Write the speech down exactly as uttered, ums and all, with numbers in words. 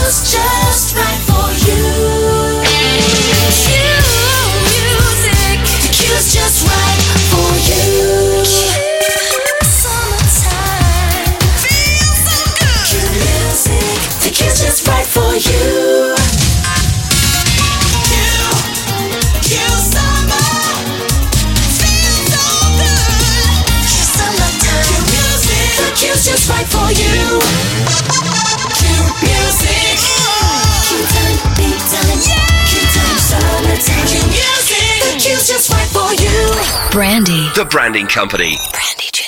cue's just right for you. Q music. The cue's just right for you. Summertime. Feels so good. Q music. The cue's just right for you. Q, Q summer. Feels so good. Q summertime. Q music. The cue's just right for you. Q music. Q time, big time. Yeah. Q time, summertime. Q music. The cue's just right for you. Brandy. The Branding Company. Brandy J.